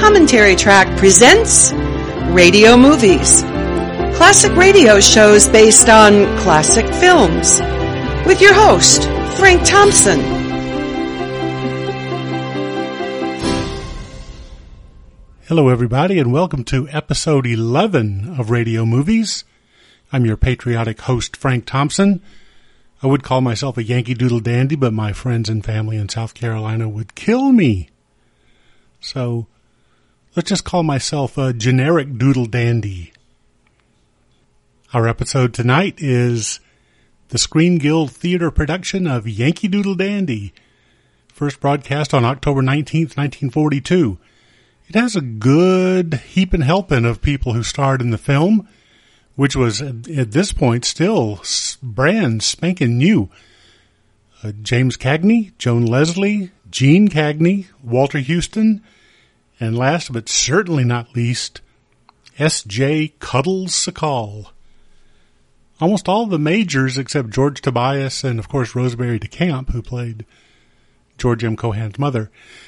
Commentary Track presents Radio Movies. Classic radio shows based on classic films. With your host, Frank Thompson. Hello everybody and welcome to episode 11 of Radio Movies. I'm your patriotic host, Frank Thompson. I would call myself a Yankee Doodle Dandy, but my friends and family in South Carolina would kill me. So, let's just call myself a generic Doodle Dandy. Our episode tonight is the Screen Guild Theater production of Yankee Doodle Dandy, first broadcast on October 19th, 1942. It has a good heaping helping of people who starred in the film, which was at this point still brand spanking new. James Cagney, Joan Leslie, Gene Cagney, Walter Houston, and last but certainly not least, S.J. Cuddles Sakall. Almost all the majors except George Tobias and, of course, Rosemary DeCamp, who played George M. Cohan's mother.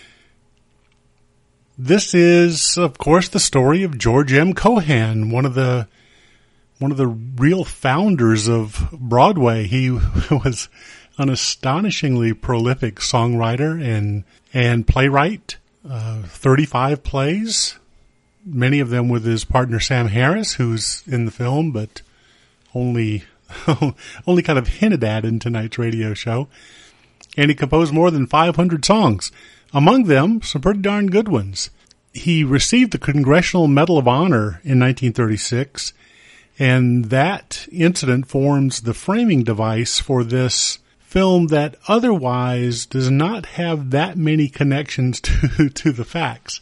This is, of course, the story of George M. Cohan, one of the real founders of Broadway. He was an astonishingly prolific songwriter and playwright. 35 plays, many of them with his partner Sam Harris, who's in the film, but only kind of hinted at in tonight's radio show. And he composed more than 500 songs. Among them, some pretty darn good ones. He received the Congressional Medal of Honor in 1936, and that incident forms the framing device for this film that otherwise does not have that many connections to the facts.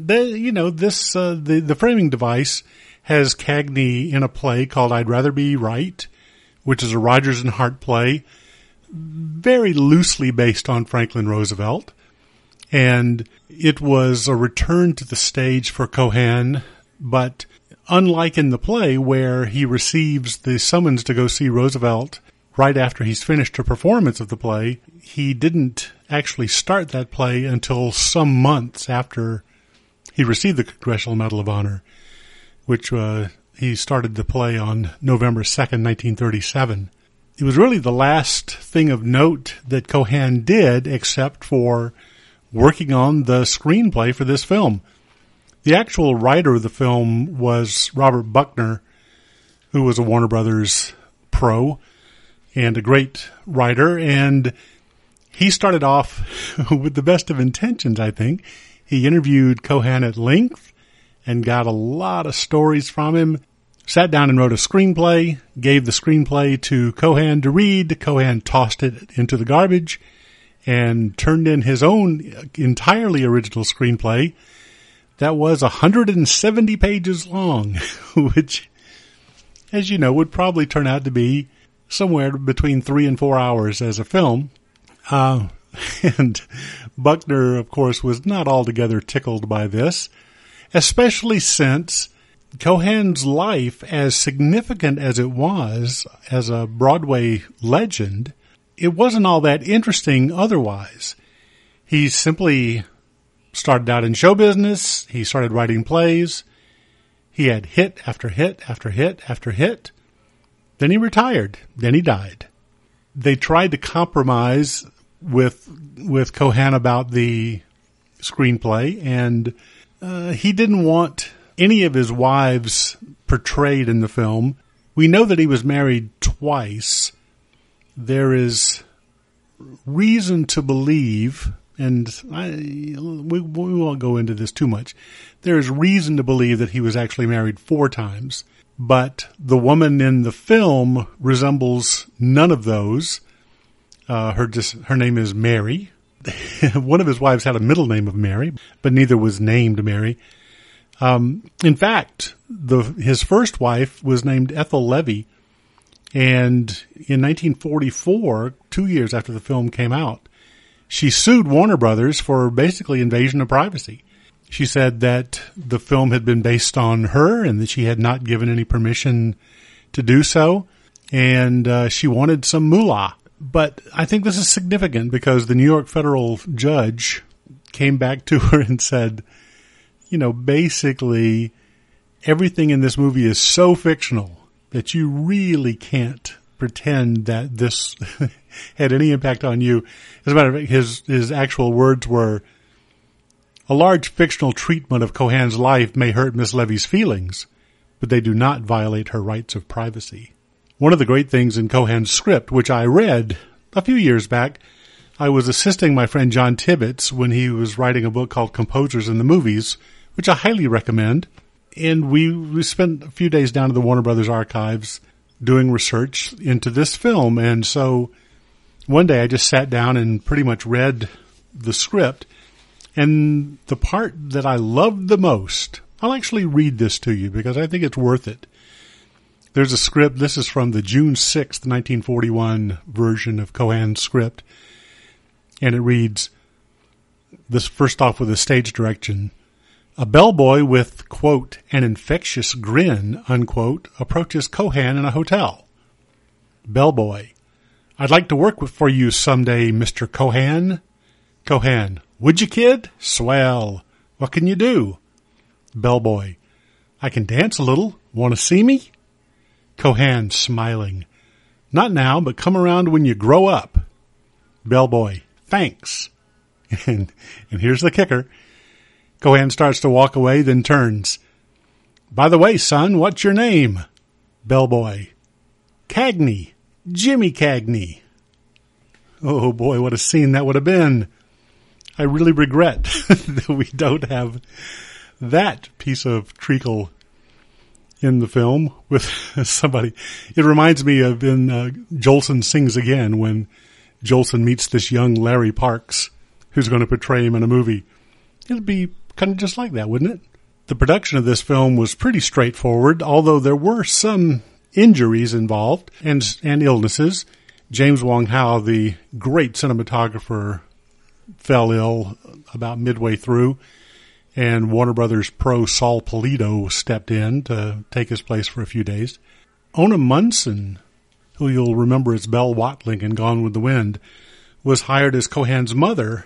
The framing device has Cagney in a play called I'd Rather Be Right, which is a Rodgers and Hart play, very loosely based on Franklin Roosevelt. And it was a return to the stage for Cohan, but unlike in the play where he receives the summons to go see Roosevelt right after he's finished a performance of the play, he didn't actually start that play until some months after he received the Congressional Medal of Honor, which he started the play on November 2nd, 1937. It was really the last thing of note that Cohan did except for working on the screenplay for this film. The actual writer of the film was Robert Buckner, who was a Warner Brothers pro and a great writer, and he started off with the best of intentions, I think. He interviewed Cohan at length and got a lot of stories from him, sat down and wrote a screenplay, gave the screenplay to Cohan to read. Cohan tossed it into the garbage and turned in his own entirely original screenplay that was 170 pages long, which, as you know, would probably turn out to be somewhere between 3 and 4 hours as a film. And Buckner, of course, was not altogether tickled by this, especially since Cohan's life, as significant as it was as a Broadway legend, it wasn't all that interesting otherwise. He simply started out in show business. He started writing plays. He had hit after hit after hit after hit. Then he retired. Then he died. They tried to compromise with Cohan about the screenplay, and he didn't want any of his wives portrayed in the film. We know that he was married twice. There is reason to believe, and we won't go into this too much, there is reason to believe that he was actually married 4 times. But the woman in the film resembles none of those. Her name is Mary. One of his wives had a middle name of Mary, but neither was named Mary. In fact, his first wife was named Ethel Levy, and in 1944, 2 years after the film came out, she sued Warner Brothers for basically invasion of privacy. She said that the film had been based on her and that she had not given any permission to do so, and she wanted some moolah. But I think this is significant because the New York federal judge came back to her and said, basically everything in this movie is so fictional that you really can't pretend that this had any impact on you. As a matter of fact, his actual words were, "A large fictional treatment of Cohan's life may hurt Miss Levy's feelings, but they do not violate her rights of privacy." One of the great things in Cohan's script, which I read a few years back, I was assisting my friend John Tibbetts when he was writing a book called Composers in the Movies, which I highly recommend. And we spent a few days down at the Warner Brothers archives doing research into this film. And so one day I just sat down and pretty much read the script. And the part that I loved the most, I'll actually read this to you because I think it's worth it. There's a script. This is from the June 6th, 1941 version of Cohan's script. And it reads, this first off with a stage direction. A bellboy with, quote, an infectious grin, unquote, approaches Cohan in a hotel. Bellboy. I'd like to work for you someday, Mr. Cohan. Cohan. Would you, kid? Swell. What can you do? Bellboy. I can dance a little. Want to see me? Cohan, smiling. Not now, but come around when you grow up. Bellboy. Thanks. And here's the kicker. Cohan starts to walk away, then turns. By the way, son, what's your name? Bellboy. Cagney. Jimmy Cagney. Oh boy, what a scene that would have been. I really regret that we don't have that piece of treacle in the film with somebody. It reminds me of in Jolson Sings Again when Jolson meets this young Larry Parks who's going to portray him in a movie. It'd be kind of just like that, wouldn't it? The production of this film was pretty straightforward, although there were some injuries involved and illnesses. James Wong Howe, the great cinematographer, fell ill about midway through, and Warner Brothers pro Saul Polito stepped in to take his place for a few days. Ona Munson, who you'll remember as Belle Watling in Gone with the Wind, was hired as Cohan's mother.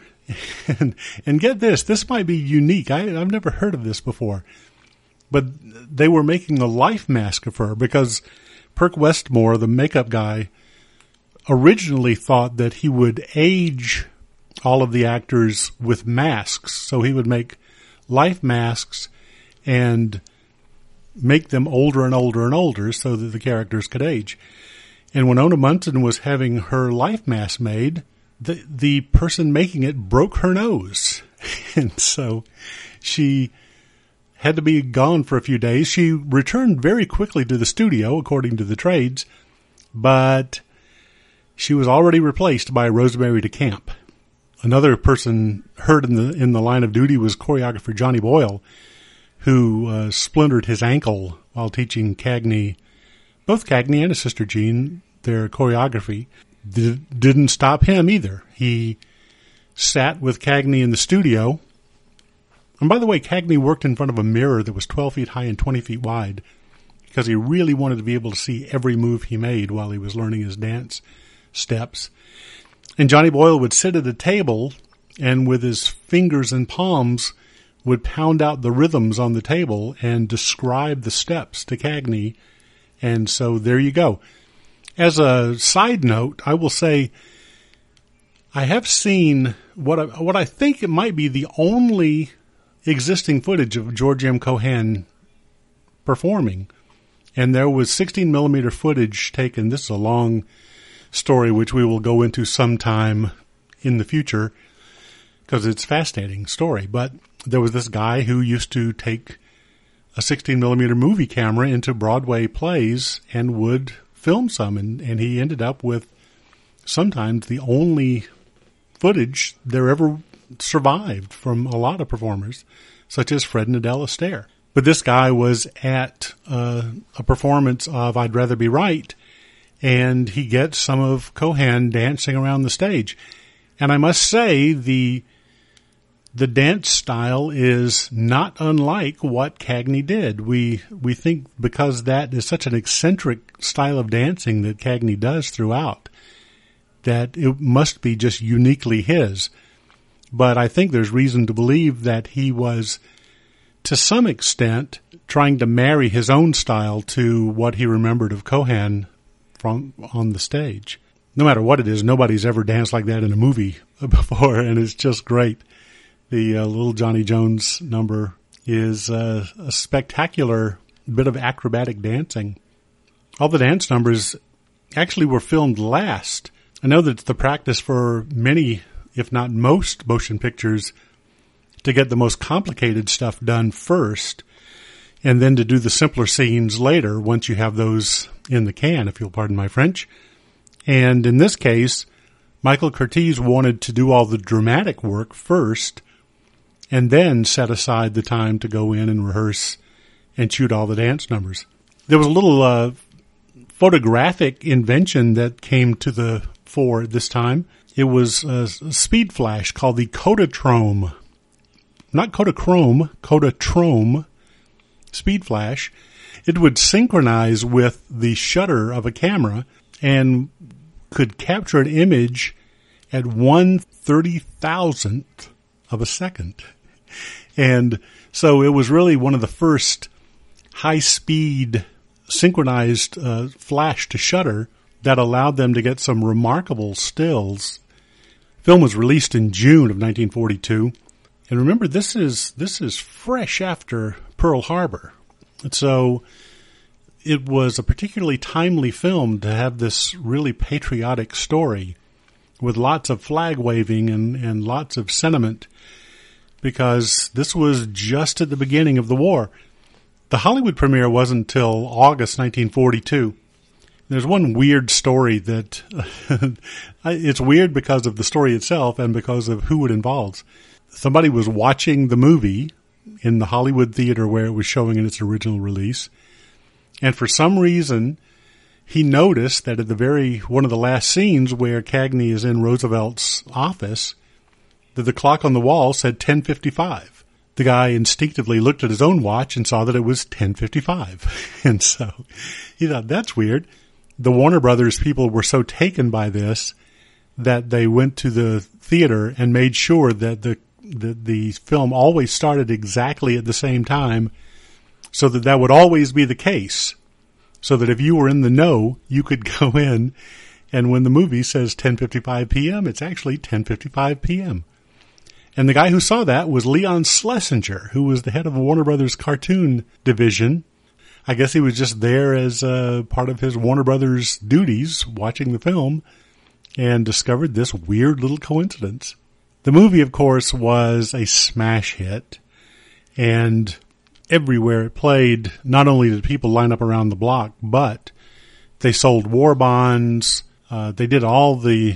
And get this might be unique. I've never heard of this before. But they were making the life mask of her because Perk Westmore, the makeup guy, originally thought that he would age all of the actors with masks. So he would make life masks and make them older and older and older so that the characters could age. And when Ona Munson was having her life mask made, the person making it broke her nose. And so she had to be gone for a few days. She returned very quickly to the studio, according to the trades, but she was already replaced by Rosemary DeCamp. Another person hurt in the line of duty was choreographer Johnny Boyle, who splintered his ankle while teaching Cagney, both Cagney and his sister Jean, their choreography. Didn't stop him either. He sat with Cagney in the studio. And by the way, Cagney worked in front of a mirror that was 12 feet high and 20 feet wide because he really wanted to be able to see every move he made while he was learning his dance steps. And Johnny Boyle would sit at a table and with his fingers and palms would pound out the rhythms on the table and describe the steps to Cagney. And so there you go. As a side note, I will say I have seen what I think it might be the only existing footage of George M. Cohan performing. And there was 16 mm footage taken. This is a long story which we will go into sometime in the future because it's a fascinating story. But there was this guy who used to take a 16 mm movie camera into Broadway plays and would film some, and he ended up with sometimes the only footage there ever survived from a lot of performers, such as Fred and Adele Astaire. But this guy was at a performance of I'd Rather Be Right, and he gets some of Cohan dancing around the stage. And I must say, the dance style is not unlike what Cagney did. We think because that is such an eccentric style of dancing that Cagney does throughout, that it must be just uniquely his. But I think there's reason to believe that he was to some extent, trying to marry his own style to what he remembered of Cohan from on the stage. No matter what it is, nobody's ever danced like that in a movie before, and it's just great. The Little Johnny Jones number is a spectacular bit of acrobatic dancing. All the dance numbers actually were filmed last. I know that it's the practice for many, if not most, motion pictures to get the most complicated stuff done first, and then to do the simpler scenes later once you have those in the can, if you'll pardon my French. And in this case, Michael Curtiz wanted to do all the dramatic work first and then set aside the time to go in and rehearse and shoot all the dance numbers. There was a little photographic invention that came to the fore this time. It was a speed flash called the Kodatrome. Not Kodachrome, Kodatrome speed flash. It would synchronize with the shutter of a camera and could capture an image at 1/30,000th of a second. And so it was really one of the first high-speed synchronized flash to shutter that allowed them to get some remarkable stills. The film was released in June of 1942. And remember, this is fresh after Pearl Harbor. And so it was a particularly timely film to have this really patriotic story with lots of flag waving and lots of sentiment, because this was just at the beginning of the war. The Hollywood premiere wasn't until August 1942. There's one weird story that it's weird because of the story itself and because of who it involves. Somebody was watching the movie in the Hollywood theater where it was showing in its original release, and for some reason he noticed that at one of the last scenes where Cagney is in Roosevelt's office, that the clock on the wall said 10:55. The guy instinctively looked at his own watch and saw that it was 10:55. And so he thought, that's weird. The Warner Brothers people were so taken by this that they went to the theater and made sure that the film always started exactly at the same time, so that would always be the case. So that if you were in the know, you could go in, and when the movie says 10:55 p.m., it's actually 10:55 p.m. And the guy who saw that was Leon Schlesinger, who was the head of Warner Brothers cartoon division. I guess he was just there as part of his Warner Brothers duties, watching the film, and discovered this weird little coincidence. The movie, of course, was a smash hit, and everywhere it played, not only did people line up around the block, but they sold war bonds. They did all the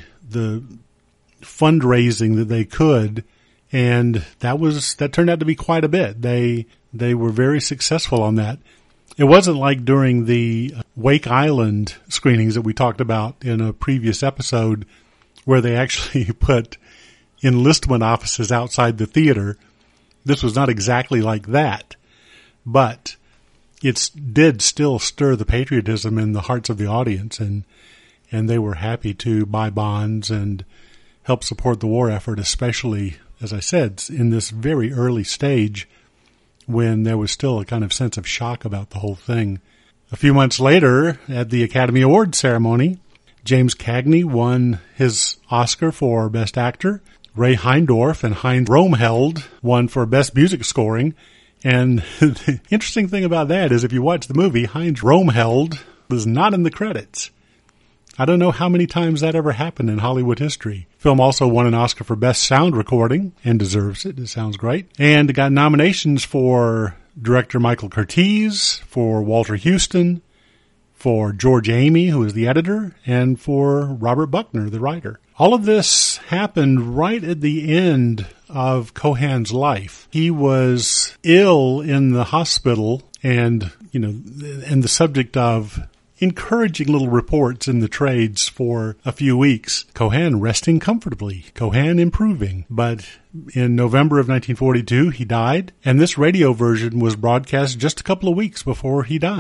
fundraising that they could, and that turned out to be quite a bit. They were very successful on that. It wasn't like during the Wake Island screenings that we talked about in a previous episode, where they actually put enlistment offices outside the theater. This was not exactly like that, but it did still stir the patriotism in the hearts of the audience, and they were happy to buy bonds and help support the war effort, especially, as I said, in this very early stage when there was still a kind of sense of shock about the whole thing. A few months later, at the Academy Awards ceremony, James Cagney won his Oscar for Best Actor. Ray Heindorf and Heinz Rohmheld won for Best Music Scoring. And the interesting thing about that is if you watch the movie, Heinz Rohmheld was not in the credits. I don't know how many times that ever happened in Hollywood history. The film also won an Oscar for Best Sound Recording, and deserves it. It sounds great. And it got nominations for director Michael Curtiz, for Walter Huston, for George Amy, who is the editor, and for Robert Buckner, the writer. All of this happened right at the end of Cohan's life. He was ill in the hospital and the subject of encouraging little reports in the trades for a few weeks. Cohan resting comfortably, Cohan improving. But in November of 1942, he died, and this radio version was broadcast just a couple of weeks before he died.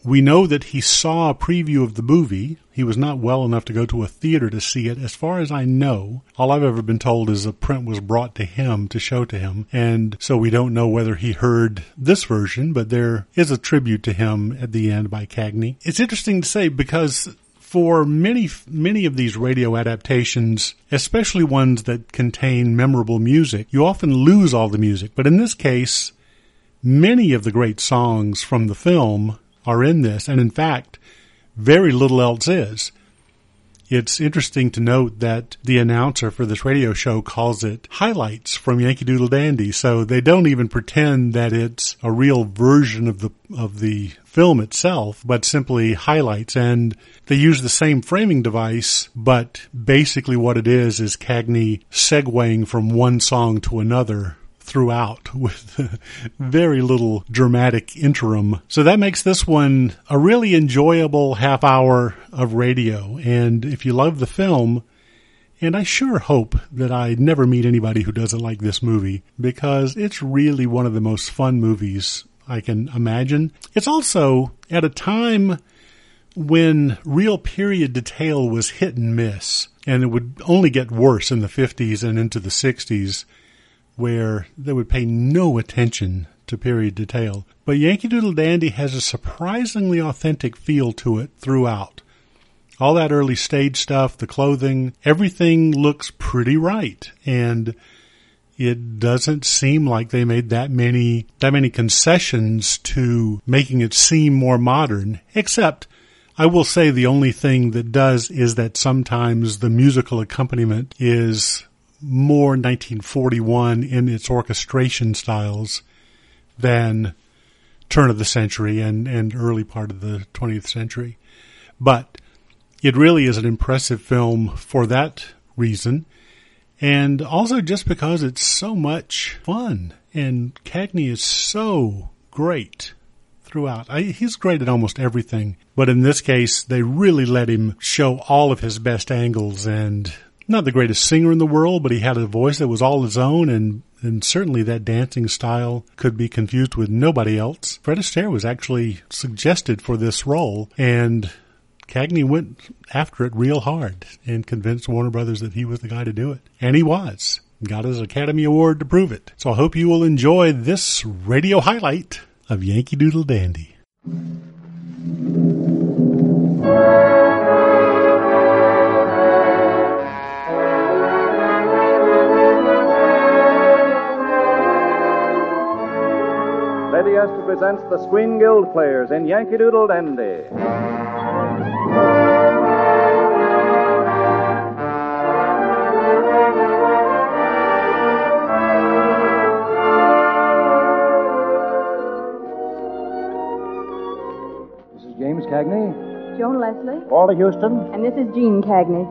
We know that he saw a preview of the movie. He was not well enough to go to a theater to see it. As far as I know, all I've ever been told is a print was brought to him to show to him. And so we don't know whether he heard this version, but there is a tribute to him at the end by Cagney. It's interesting to say because for many of these radio adaptations, especially ones that contain memorable music, you often lose all the music. But in this case, many of the great songs from the film are in this, and in fact, very little else is. It's interesting to note that the announcer for this radio show calls it highlights from Yankee Doodle Dandy, so they don't even pretend that it's a real version of the film itself, but simply highlights, and they use the same framing device, but basically what it is Cagney segueing from one song to another throughout with very little dramatic interim. So that makes this one a really enjoyable half hour of radio. And if you love the film, and I sure hope that I never meet anybody who doesn't like this movie, because it's really one of the most fun movies I can imagine. It's also at a time when real period detail was hit and miss, and it would only get worse in the 50s and into the 60s, where they would pay no attention to period detail. But Yankee Doodle Dandy has a surprisingly authentic feel to it throughout. All that early stage stuff, the clothing, everything looks pretty right. And it doesn't seem like they made that many concessions to making it seem more modern, except I will say the only thing that does is that sometimes the musical accompaniment is more 1941 in its orchestration styles than turn of the century and early part of the 20th century. But it really is an impressive film for that reason, and also just because it's so much fun, and Cagney is so great throughout. He's great at almost everything, but in this case, they really let him show all of his best angles, and not the greatest singer in the world, but he had a voice that was all his own, and certainly that dancing style could be confused with nobody else. Fred Astaire was actually suggested for this role, and Cagney went after it real hard and convinced Warner Brothers that he was the guy to do it. And he was. Got his Academy Award to prove it. So I hope you will enjoy this radio highlight of Yankee Doodle Dandy. Lady Esther presents the Screen Guild Players in Yankee Doodle Dandy. This is James Cagney. Joan Leslie. Walter Houston. And this is Jean Cagney.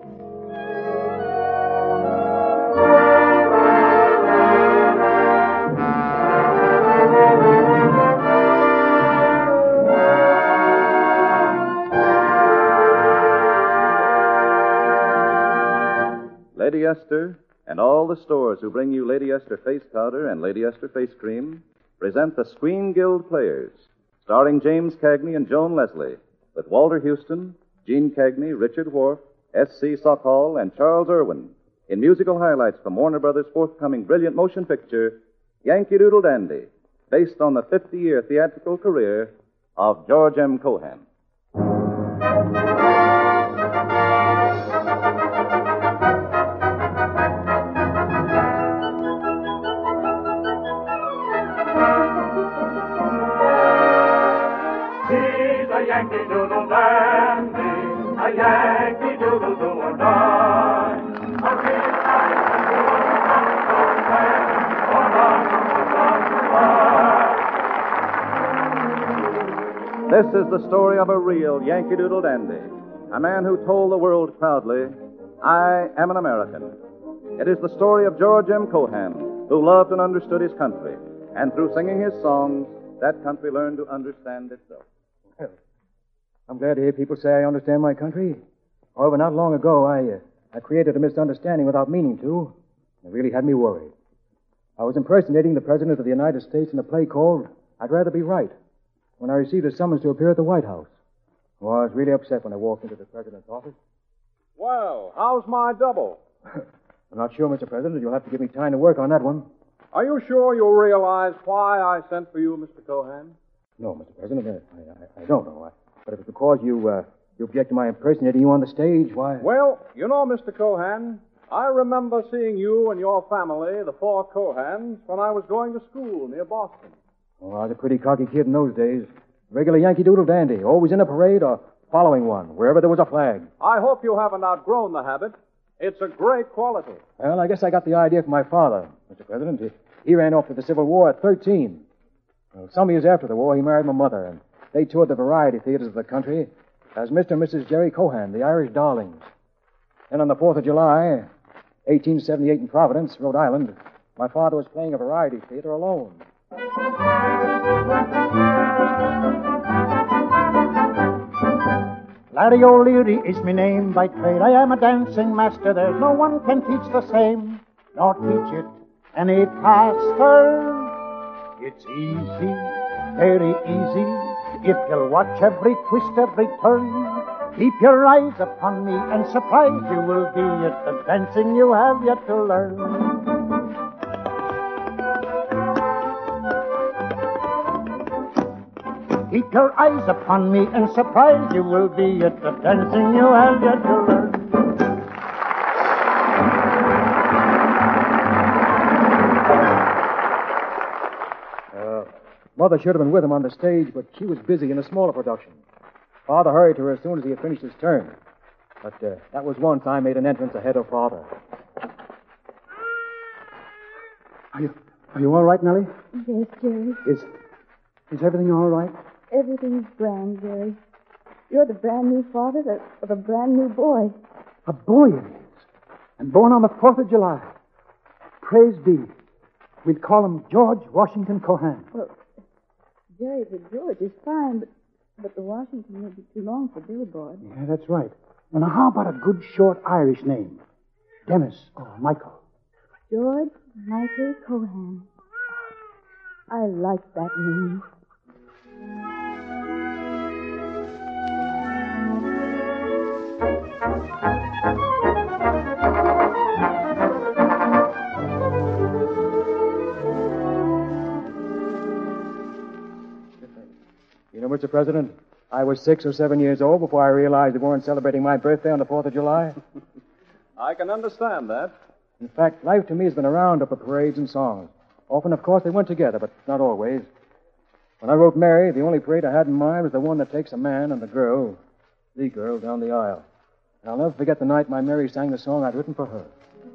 Lady Esther and all the stores who bring you Lady Esther face powder and Lady Esther face cream present the Screen Guild Players, starring James Cagney and Joan Leslie, with Walter Houston, Gene Cagney, Richard Wharf, S.C. Sochal, and Charles Irwin, in musical highlights from Warner Brothers' forthcoming brilliant motion picture, Yankee Doodle Dandy, based on the 50-year theatrical career of George M. Cohan. Yankee Doodle Dandy, a Yankee Doodle do or die. A real This is the story of a real Yankee Doodle Dandy, a man who told the world proudly, I am an American. It is the story of George M. Cohan, who loved and understood his country, and through singing his songs, that country learned to understand itself. I'm glad to hear people say I understand my country. However, not long ago, I created a misunderstanding without meaning to. It really had me worried. I was impersonating the President of the United States in a play called I'd Rather Be Right. when I received a summons to appear at the White House. Well, I was really upset when I walked into the president's office. Well, how's my double? I'm not sure, Mr. President. You'll have to give me time to work on that one. Are you sure you'll realize why I sent for you, Mr. Cohan? No, Mr. President, I don't know. But if it's because you object to my impersonating you on the stage, why... Well, you know, Mr. Cohan, I remember seeing you and your family, the four Cohans, when I was going to school near Boston. Oh, I was a pretty cocky kid in those days. Regular Yankee Doodle dandy, always in a parade or following one, wherever there was a flag. I hope you haven't outgrown the habit. It's a great quality. Well, I guess I got the idea from my father, Mr. President. He ran off to the Civil War at 13. Well, some years after the war, he married my mother, and they toured the variety theaters of the country as Mr. and Mrs. Jerry Cohan, the Irish Darlings. Then on the 4th of July, 1878 in Providence, Rhode Island, my father was playing a variety theater alone. Larry O'Leary is my name by trade. I am a dancing master. There's no one can teach the same, nor teach it any faster. It's easy, very easy, if you'll watch every twist, every turn. Keep your eyes upon me, and surprised you will be at the dancing you have yet to learn. Keep your eyes upon me, and surprised you will be at the dancing you have yet to learn. Mother should have been with him on the stage, but she was busy in a smaller production. Father hurried to her as soon as he had finished his turn. But that was once I made an entrance ahead of Father. Are you all right, Nellie? Yes, Jerry. Is everything all right? Everything's grand, Jerry. You're the brand new father of a brand new boy. A boy it is. And born on the 4th of July. Praise be. We'd call him George Washington Cohan. Well, Jerry, the George is fine, but the Washington may be too long for Billboard. Yeah, that's right. Well, now, how about a good short Irish name? Dennis or Michael? George Michael Cohan. I like that name. You know, Mr. President, I was 6 or 7 years old before I realized they weren't celebrating my birthday on the 4th of July. I can understand that. In fact, life to me has been a roundup of parades and songs. Often, of course, they went together, but not always. When I wrote Mary, the only parade I had in mind was the one that takes a man and the girl down the aisle. And I'll never forget the night my Mary sang the song I'd written for her.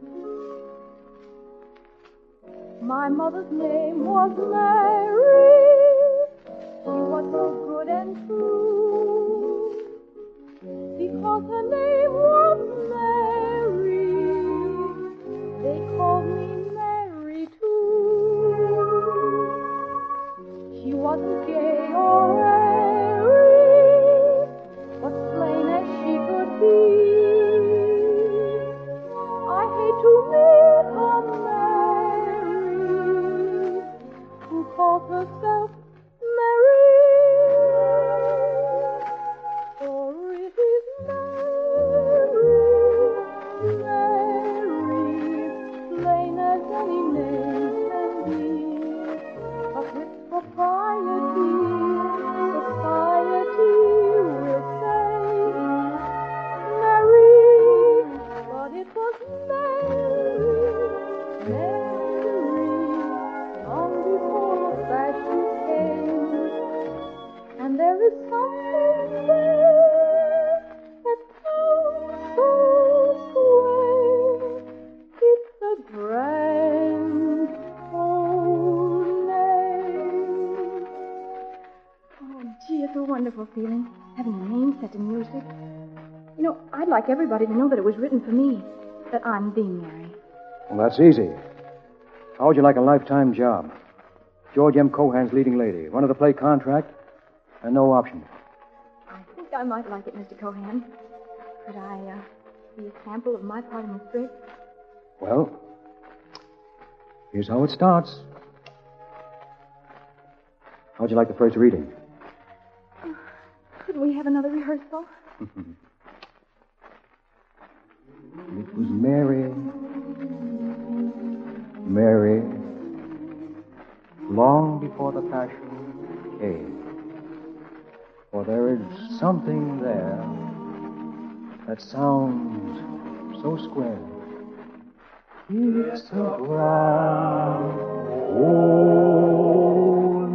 My mother's name was Mary. She was so good and true. Because her name was Mary, they called me Mary too. She wasn't gay or airy, but plain as she could be. I hate to meet her Mary, who calls herself Mary. For it is Mary, Mary, plain as any name can be. But with propriety, society will say Mary, but it was Mary, long before fashion came. And there is something there that sounds so swell. It's a grand old name. Oh, gee, it's a wonderful feeling, having a name set to music. You know, I'd like everybody to know that it was written for me, that I'm the Mary. Well, that's easy. How would you like a lifetime job? George M. Cohan's leading lady. Run of the play contract, and no option. I think I might like it, Mr. Cohan. Could I be a sample of my part in the script? Well, here's how it starts. How'd you like the first reading? Can we have another rehearsal? It was Mary, Mary, long before the passion came. For there is something there that sounds so square. It's a grand old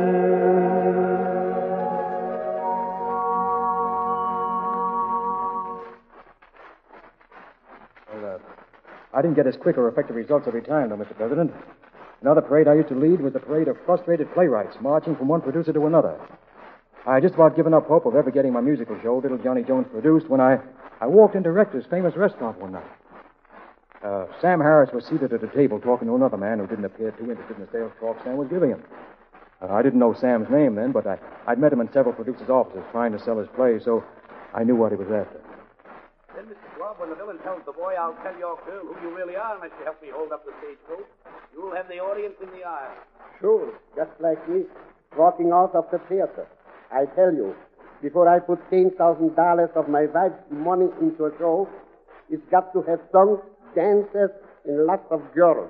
I didn't get as quick or effective results every time, though, Mr. President. Another parade I used to lead was the parade of frustrated playwrights marching from one producer to another. I had just about given up hope of ever getting my musical show, Little Johnny Jones, produced when I walked into Rector's famous restaurant one night. Sam Harris was seated at a table talking to another man who didn't appear too interested in the sales talk Sam was giving him. I didn't know Sam's name then, but I'd met him in several producers' offices trying to sell his play, so I knew what he was after. Then, Mr. Schwab, when the villain tells the boy, I'll tell your girl who you really are unless you help me hold up the stagecoach, you'll have the audience in the aisle. Sure, just like me, walking out of the theater. I tell you, before I put $10,000 of my wife's money into a show, it's got to have songs, dances, and lots of girls.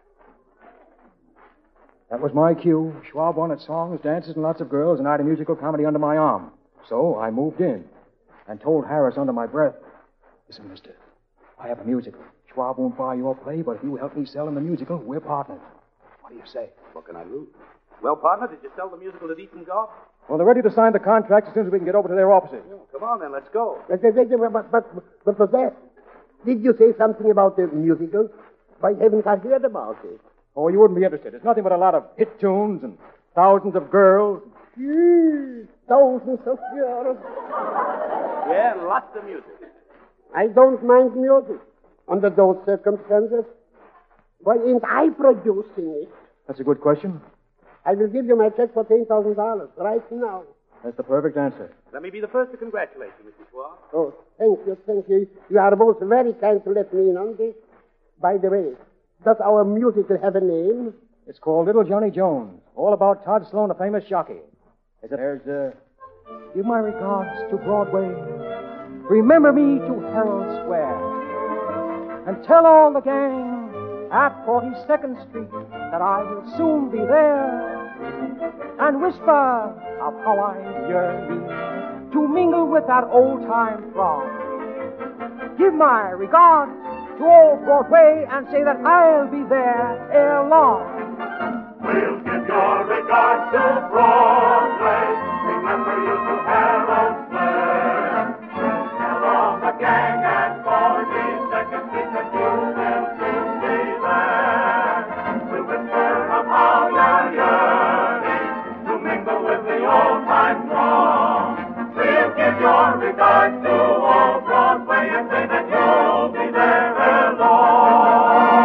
That was my cue. Schwab wanted songs, dances, and lots of girls, and I had a musical comedy under my arm. So I moved in and told Harris under my breath, listen, mister, I have a musical. Schwab won't buy your play, but if you help me sell in the musical, we're partners. What do you say? What can I lose? Well, partner, did you sell the musical to Deaton Golf? Well, they're ready to sign the contract as soon as we can get over to their offices. Come on, then, let's go. But for that, did you say something about the musical? Why haven't I heard about it? Oh, you wouldn't be interested. It's nothing but a lot of hit tunes and thousands of girls. Thousands of girls. Yeah, and lots of music. I don't mind music under those circumstances. Why ain't I producing it? That's a good question. I will give you my check for $10,000 right now. That's the perfect answer. Let me be the first to congratulate you, Mr. Schwab. Oh, thank you, thank you. You are both very kind to let me in on this. By the way, does our musical have a name? It's called Little Johnny Jones, all about Todd Sloan, a famous jockey. There's, give my regards to Broadway. Remember me to Herald Square. And tell all the gang at 42nd Street that I will soon be there. And whisper of how I yearn to mingle with that old-time throng. Give my regards to old Broadway and say that I'll be there ere long. We'll give your regards to Broadway. Remember you to Herald Square. Tell all the gang at 42nd Street that you will soon be there. We'll whisper of how you're yearning to mingle with the old-time throng. We'll give your regards to old Broadway and say that you'll be there ere long.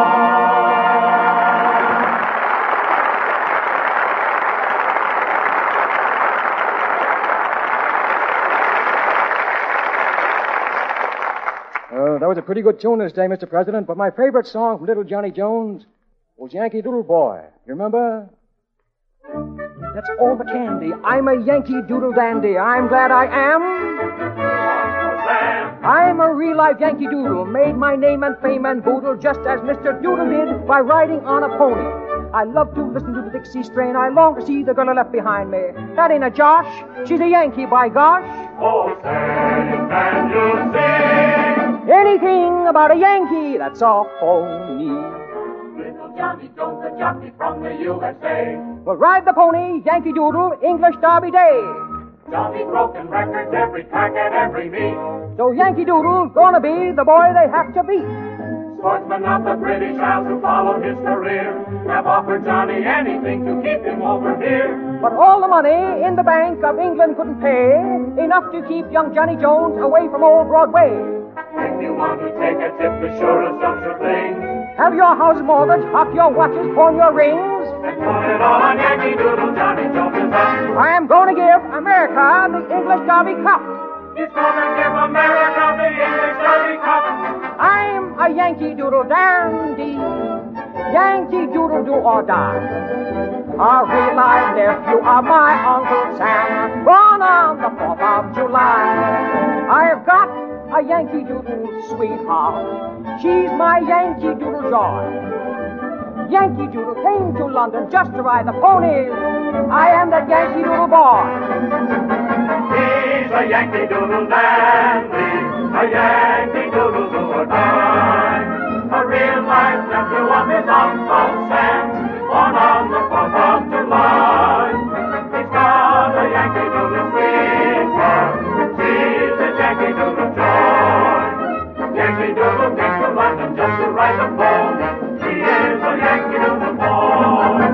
That was a pretty good tune this day, Mr. President, but my favorite song from Little Johnny Jones was Yankee Doodle Boy. You remember? That's all the candy. I'm a Yankee Doodle dandy. I'm glad I am. I'm a real-life Yankee Doodle, made my name and fame and boodle just as Mr. Doodle did by riding on a pony. I love to listen to the Dixie strain. I long to see the girl I left behind me. That ain't a Josh. She's a Yankee, by gosh. Oh, say, can you sing? Anything about a Yankee, that's all phony. Little Johnny Jones, a jockey from the USA. Well, ride the pony, Yankee Doodle, English Derby Day. Johnny broken records every track and every meet. So Yankee Doodle gonna be the boy they have to beat. Sportsmen of the British Isles who followed his career have offered Johnny anything to keep him over here. But all the money in the Bank of England couldn't pay enough to keep young Johnny Jones away from old Broadway. If you want to take a tip, be sure of some sure things. Have your house mortgage, hock your watches, pawn your rings. And put it all on Yankee Doodle, Johnny Jones is up. I am going to give America the English Derby Cup. He's going to give America the English Derby Cup. I'm a Yankee Doodle dandy. Yankee Doodle do or die. A real live nephew of my Uncle Sam. Born a on the 4th of July. I've got a Yankee Doodle sweetheart. She's my Yankee Doodle joy. Yankee Doodle came to London just to ride the ponies. I am that Yankee Doodle boy. He's a Yankee Doodle dandy, a Yankee Doodle do or die. A real life nephew of his Uncle Sam, born on the 4th of July. He's got a Yankee Doodle sweetheart. She's his Yankee Doodle joy. Yankee Doodle came to London just to ride the pony. He is a Yankee Doodle boy.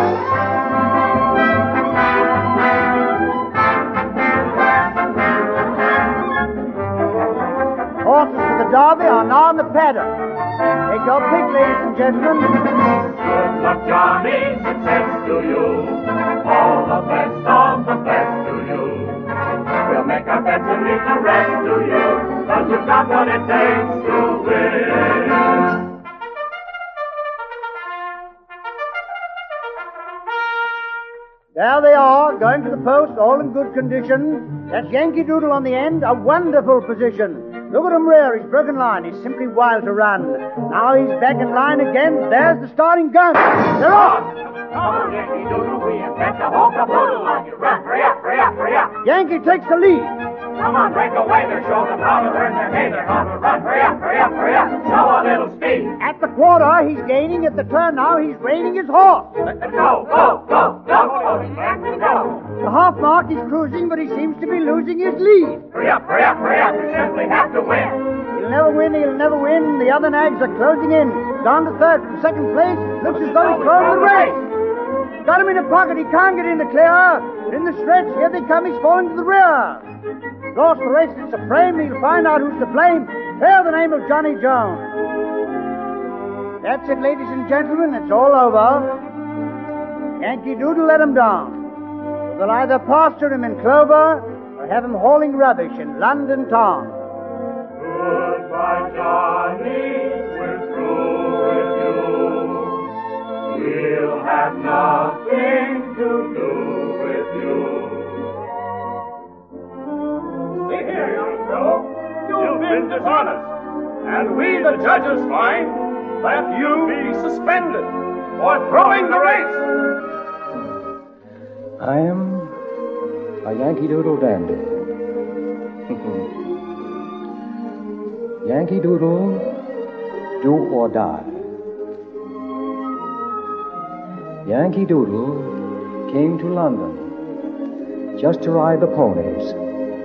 Horses for the Derby are now on the paddock. Take your pick, ladies and gentlemen. Good luck, Johnny, success to you. All the best to you. We'll make our bets and leave the rest to you, 'cause you've got what it takes to win. There they are, going to the post, all in good condition. That's Yankee Doodle on the end, a wonderful position. Look at him rear, he's broken line, he's simply wild to run. Now he's back in line again, there's the starting gun. They're off! Come on, Yankee Doodle, we intend to hold the poodle on you. Run, hurry up, hurry up, hurry up. Yankee takes the lead. Come on, break away, they're show them how to earn their hay, they're how to run. Hurry up, hurry up, hurry up. Show a little speed. At the quarter, he's gaining. At the turn now, he's reining his horse. Go, go, go, go, go. The half mark, he's cruising, but he seems to be losing his lead. Hurry up, hurry up, hurry up. You simply have to win. He'll never win, he'll never win. The other nags are closing in. Down to third from second place. Looks as though he's throwing the race. Got him in a pocket, he can't get in the clear. But in the stretch, here they come, he's falling to the rear. Lost the race, it's a frame, he'll find out who's to blame. Clear the name of Johnny Jones. That's it, ladies and gentlemen, it's all over. Yankee Doodle let him down. They'll either pasture him in clover or have him hauling rubbish in London town. Goodbye, Johnny, we're through with you. We'll have nothing to do with you. See here, young fellow, you've been dishonest, and we, the judges, find that you be suspended for throwing the race. I am a Yankee Doodle dandy. Yankee Doodle, do or die. Yankee Doodle came to London just to ride the ponies.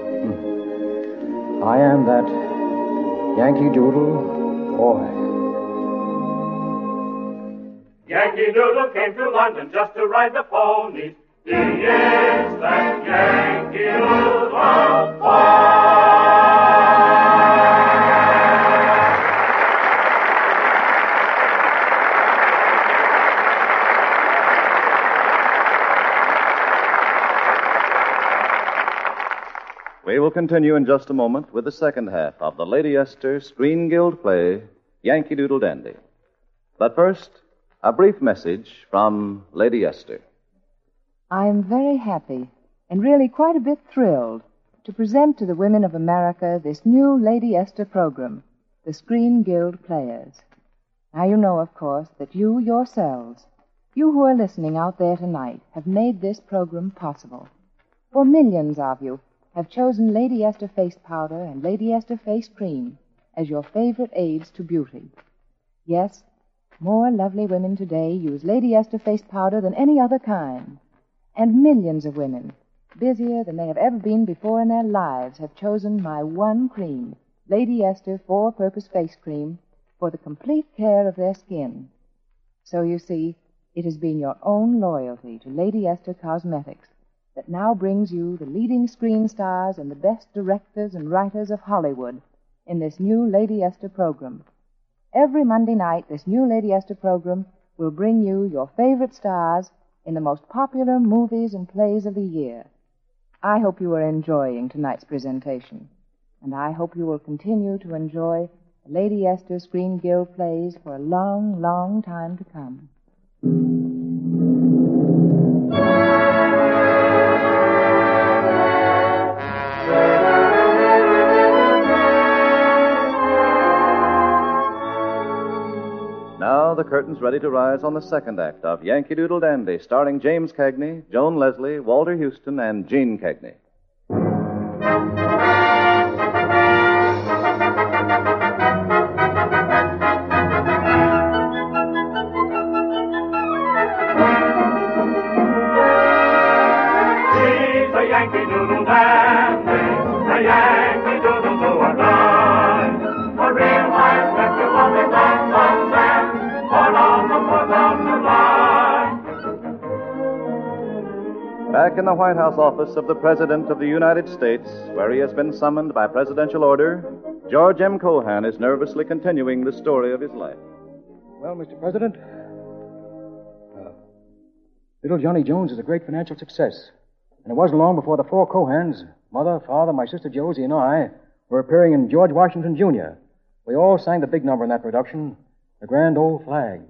I am that Yankee Doodle boy. Yankee Doodle came to London just to ride the ponies. He is that Yankee Doodle boy. We will continue in just a moment with the second half of the Lady Esther Screen Guild play, Yankee Doodle Dandy. But first, a brief message from Lady Esther. I'm very happy and really quite a bit thrilled to present to the women of America this new Lady Esther program, the Screen Guild Players. Now you know, of course, that you yourselves, you who are listening out there tonight, have made this program possible. For millions of you have chosen Lady Esther face powder and Lady Esther face cream as your favorite aids to beauty. Yes, more lovely women today use Lady Esther face powder than any other kind. And millions of women, busier than they have ever been before in their lives, have chosen my one cream, Lady Esther 4-Purpose Face Cream, for the complete care of their skin. So you see, it has been your own loyalty to Lady Esther Cosmetics that now brings you the leading screen stars and the best directors and writers of Hollywood in this new Lady Esther program. Every Monday night, this new Lady Esther program will bring you your favorite stars in the most popular movies and plays of the year. I hope you are enjoying tonight's presentation, and I hope you will continue to enjoy Lady Esther Screen Guild plays for a long, long time to come. curtains ready to rise on the second act of Yankee Doodle Dandy, starring James Cagney, Joan Leslie, Walter Houston, and Gene Cagney. He's a Yankee Doodle Dandy, a Yankee Doodle do or die. A real life picture of his Uncle Sam, born on the 4th of July. Back in the White House office of the President of the United States, where he has been summoned by presidential order, George M. Cohan is nervously continuing the story of his life. Well, Mr. President, little Johnny Jones is a great financial success. And it wasn't long before the four Cohans, Mother, Father, my sister Josie, and I, were appearing in George Washington, Jr. We all sang the big number in that production, The Grand Old Flag.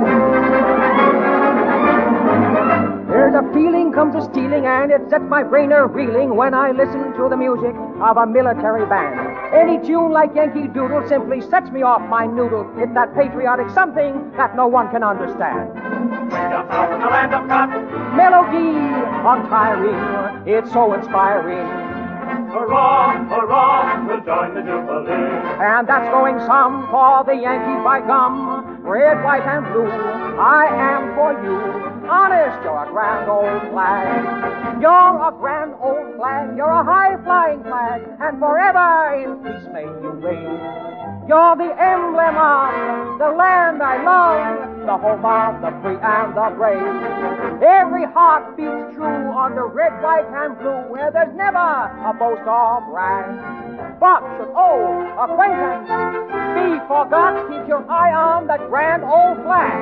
There's a feeling comes a stealing, and it sets my brain a-reeling when I listen to the music of a military band. Any tune like Yankee Doodle simply sets me off my noodle. It's that patriotic something that no one can understand. Out in the land of cotton, Melody untiring, it's so inspiring. hurrah, hurrah, we'll join the Jubilee. And that's going some for the Yankees by gum. Red, white, and blue, I am for you. Honest, you're a grand old flag. You're a grand old flag. You're a high-flying flag. And forever in peace may you reign. You're the emblem of the land I love, the home of the free and the brave. Every heart beats true under red, white, and blue, where there's never a boast or brag. But should old acquaintance be forgot, keep your eye on that grand old flag.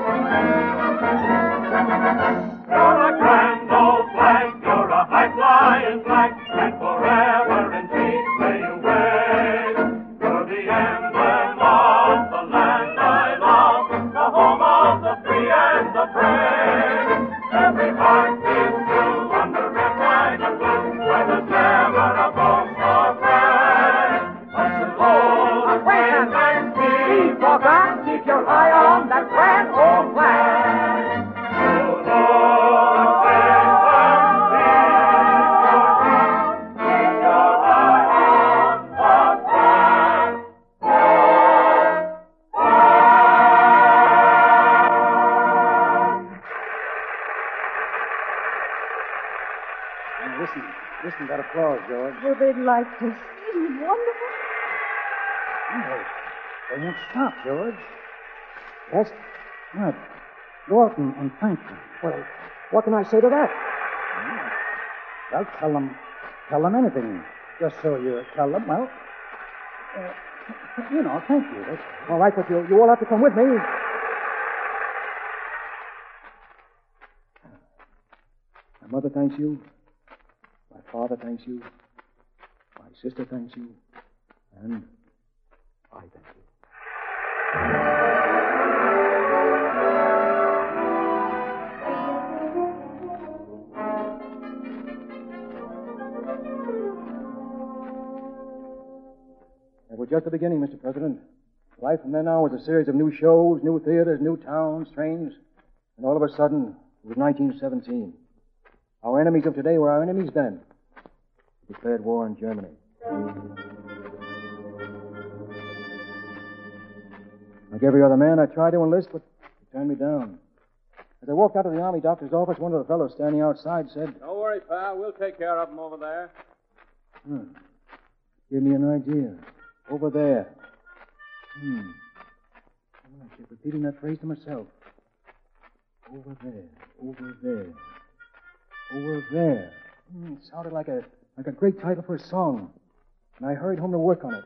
You're a grand old flag, you're a high-flying flag, and forever in peace may you reign. You're the emblem of the land I love, the home of the free and the brave. Every heart beats true under red, white, and blue, where there's never a boast or brag. But should old acquaintance be forgot, keep your eye on that grand old flag. Listen to that applause, George. Will they like this? Isn't it wonderful? No, they won't stop, George. Yes? Right. Go out and thank them. Well, what can I say to that? Well, tell them anything. Just so you tell them, well, thank you. That's all right, but you all have to come with me. My mother thanks you. My father thanks you. My sister thanks you. And I thank you. That was just the beginning, Mr. President. Life from then on was a series of new shows, new theaters, new towns, trains, and all of a sudden, it was 1917. Our enemies of today were our enemies then. We declared war on Germany. Like every other man, I tried to enlist, but they turned me down. As I walked out of the Army doctor's office, one of the fellows standing outside said, Don't worry, pal. We'll take care of them over there. Give me an idea. Over there. I kept repeating that phrase to myself. Over there, over there, over there. It sounded like a great title for a song. And I hurried home to work on it.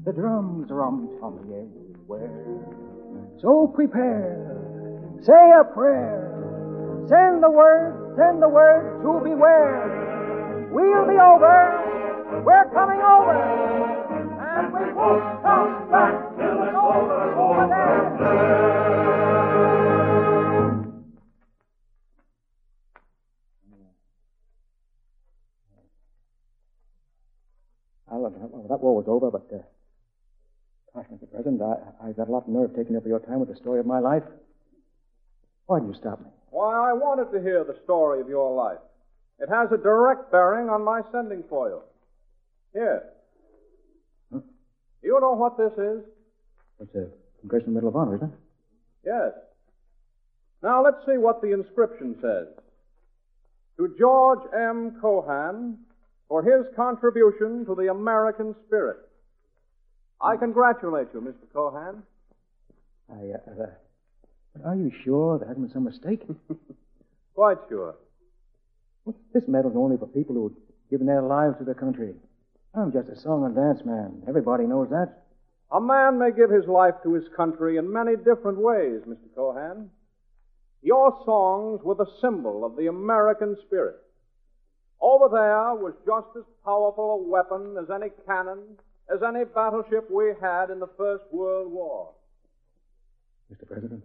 the drums rum-tum everywhere. So prepare, say a prayer, send the word to beware. We'll be over, we're coming over, and we won't come back till it's over there. Well, that war was over, but, gosh, Mr. President, I got a lot of nerve taking up your time with the story of my life. Why did you stop me? Why, I wanted to hear the story of your life. It has a direct bearing on my sending for you. Here. Huh? Do you know what this is? It's a Congressional Medal of Honor, isn't it? Yes. Now, let's see what the inscription says. To George M. Cohan, for his contribution to the American spirit. I congratulate you, Mr. Cohan. Are you sure there hasn't been some mistake? Quite sure. Well, this medal's only for people who've given their lives to the country. I'm just a song and dance man. Everybody knows that. A man may give his life to his country in many different ways, Mr. Cohan. Your songs were the symbol of the American spirit. Over there was just as powerful a weapon as any cannon, as any battleship we had in the First World War. Mr. President,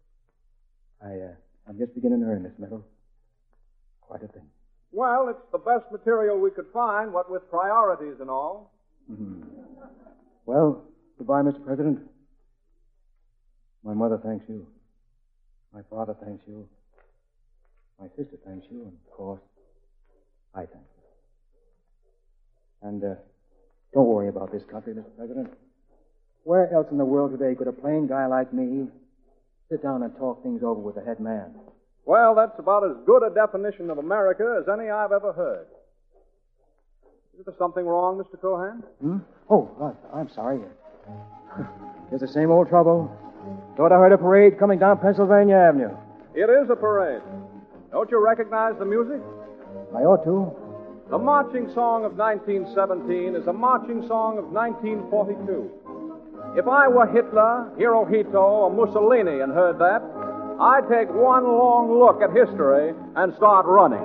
I'm just beginning to earn this medal. Quite a thing. Well, it's the best material we could find, what with priorities and all. Mm-hmm. Well, goodbye, Mr. President. My mother thanks you. My father thanks you. My sister thanks you, and of course, I thank you. And don't worry about this country, Mr. President. Where else in the world today could a plain guy like me sit down and talk things over with the head man? Well, that's about as good a definition of America as any I've ever heard. Is there something wrong, Mr. Cohan? Oh, I'm sorry. It's the same old trouble. Thought I heard a parade coming down Pennsylvania Avenue. It is a parade. Don't you recognize the music? I ought to. The marching song of 1917 is a marching song of 1942. If I were Hitler, Hirohito, or Mussolini and heard that, I'd take one long look at history and start running.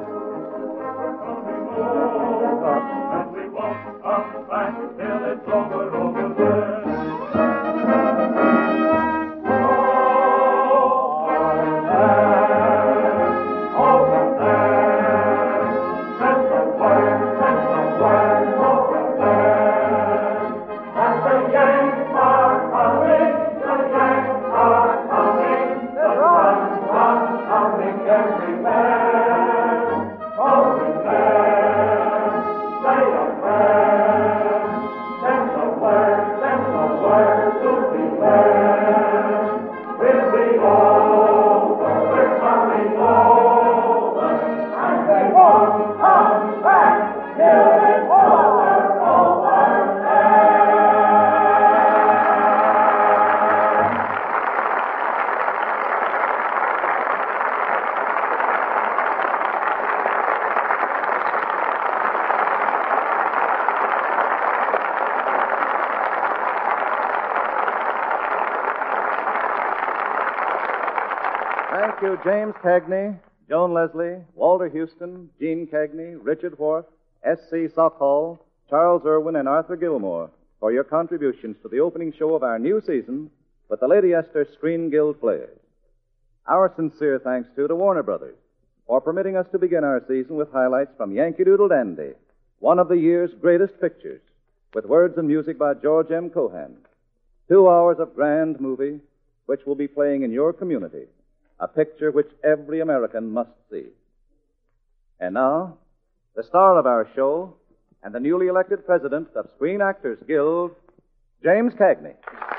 And we won't come back till it's over there. Thank you, James Cagney, Joan Leslie, Walter Houston, Gene Cagney, Richard Wharf, S.C. Sockhall, Charles Irwin, and Arthur Gilmore for your contributions to the opening show of our new season with the Lady Esther Screen Guild Players. Our sincere thanks, too, to Warner Brothers for permitting us to begin our season with highlights from Yankee Doodle Dandy, one of the year's greatest pictures, with words and music by George M. Cohan. 2 hours of grand movie which will be playing in your community, a picture which every American must see. And now, the star of our show and the newly elected president of Screen Actors Guild, James Cagney.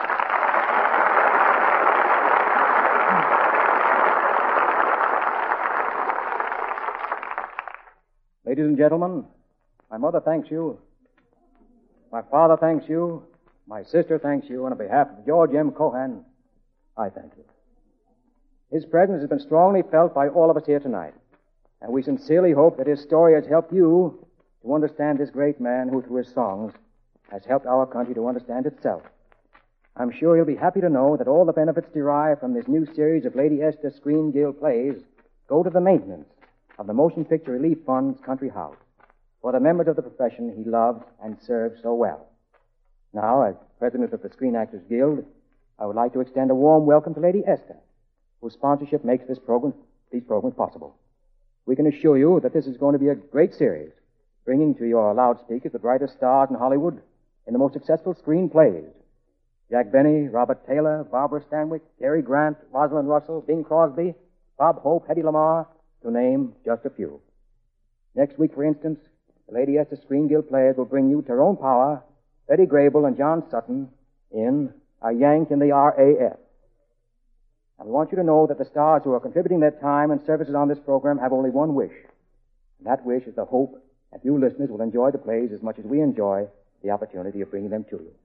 Ladies and gentlemen, my mother thanks you. My father thanks you. My sister thanks you. And on behalf of George M. Cohan, I thank you. His presence has been strongly felt by all of us here tonight. And we sincerely hope that his story has helped you to understand this great man who, through his songs, has helped our country to understand itself. I'm sure you'll be happy to know that all the benefits derived from this new series of Lady Esther Screen Guild plays go to the maintenance of the Motion Picture Relief Fund's country house for the members of the profession he loves and serves so well. Now, as president of the Screen Actors Guild, I would like to extend a warm welcome to Lady Esther, whose sponsorship makes these programs possible. We can assure you that this is going to be a great series, bringing to your loudspeakers the brightest stars in Hollywood in the most successful screen plays. Jack Benny, Robert Taylor, Barbara Stanwyck, Cary Grant, Rosalind Russell, Bing Crosby, Bob Hope, Hedy Lamarr, to name just a few. Next week, for instance, the Lady Esther Screen Guild players will bring you Tyrone Power, Betty Grable, and John Sutton in A Yank in the RAF. I want you to know that the stars who are contributing their time and services on this program have only one wish. And that wish is the hope that you listeners will enjoy the plays as much as we enjoy the opportunity of bringing them to you.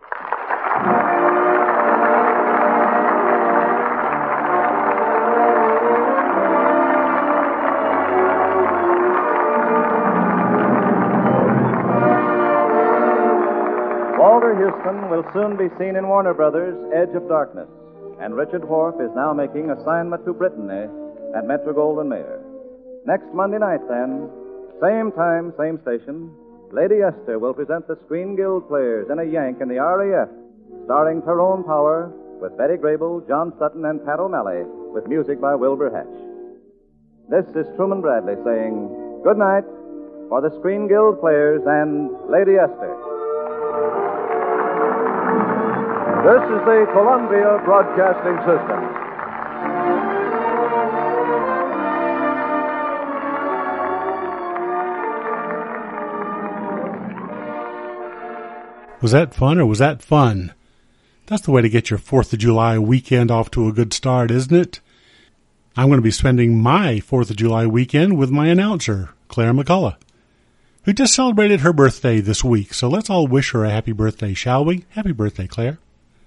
Walter Houston will soon be seen in Warner Brothers' Edge of Darkness, and Richard Wharf is now making assignment to Brittany at Metro-Goldwyn-Mayer. Next Monday night, then, same time, same station, Lady Esther will present the Screen Guild players in A Yank in the RAF, starring Tyrone Power with Betty Grable, John Sutton, and Pat O'Malley, with music by Wilbur Hatch. This is Truman Bradley saying good night for the Screen Guild players and Lady Esther. This is the Columbia Broadcasting System. Was that fun or was that fun? That's the way to get your 4th of July weekend off to a good start, isn't it? I'm going to be spending my 4th of July weekend with my announcer, Claire McCullough, who just celebrated her birthday this week. So let's all wish her a happy birthday, shall we? Happy birthday, Claire.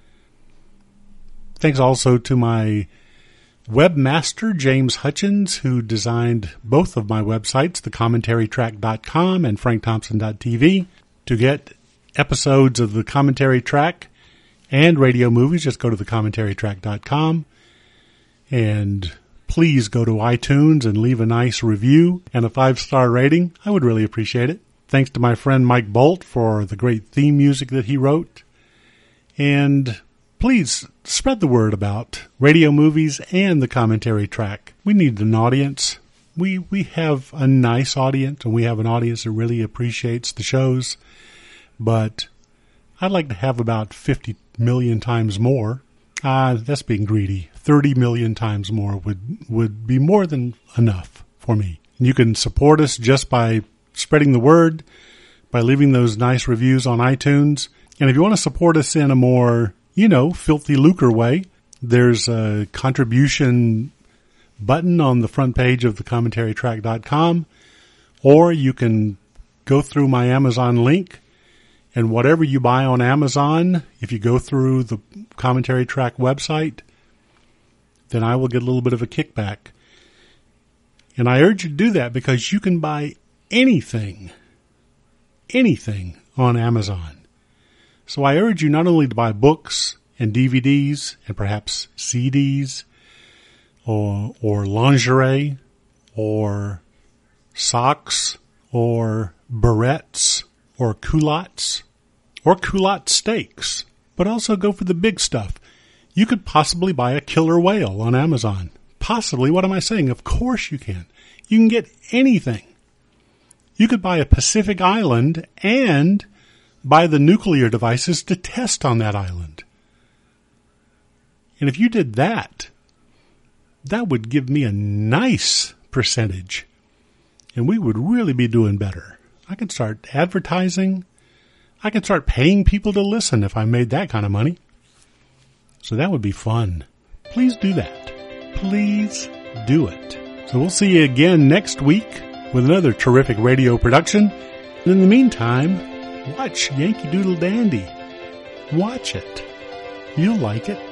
Thanks also to my webmaster, James Hutchins, who designed both of my websites, thecommentary.track.com and frankthompson.tv. To get episodes of the Commentary Track and radio movies, just go to thecommentary.track.com. And please go to iTunes and leave a nice review and a 5-star rating. I would really appreciate it. Thanks to my friend Mike Bolt for the great theme music that he wrote. And please spread the word about radio movies and the Commentary Track. We need an audience. We have a nice audience, and we have an audience that really appreciates the shows. But I'd like to have about 50 million times more. That's being greedy. 30 million times more would be more than enough for me. And you can support us just by spreading the word, by leaving those nice reviews on iTunes. And if you want to support us in a more, filthy lucre way, there's a contribution button on the front page of thecommentary.track.com, or you can go through my Amazon link, and whatever you buy on Amazon, if you go through the Commentary Track website, then I will get a little bit of a kickback. And I urge you to do that because you can buy anything on Amazon. So I urge you not only to buy books and DVDs and perhaps CDs or lingerie or socks or barrettes or culottes or culotte steaks, but also go for the big stuff. You could possibly buy a killer whale on Amazon. Possibly. What am I saying? Of course you can. You can get anything. You could buy a Pacific island and buy the nuclear devices to test on that island. And if you did that, that would give me a nice percentage. And we would really be doing better. I could start advertising. I could start paying people to listen if I made that kind of money. So that would be fun. Please do that. Please do it. So we'll see you again next week with another terrific radio production. And in the meantime, watch Yankee Doodle Dandy. Watch it. You'll like it.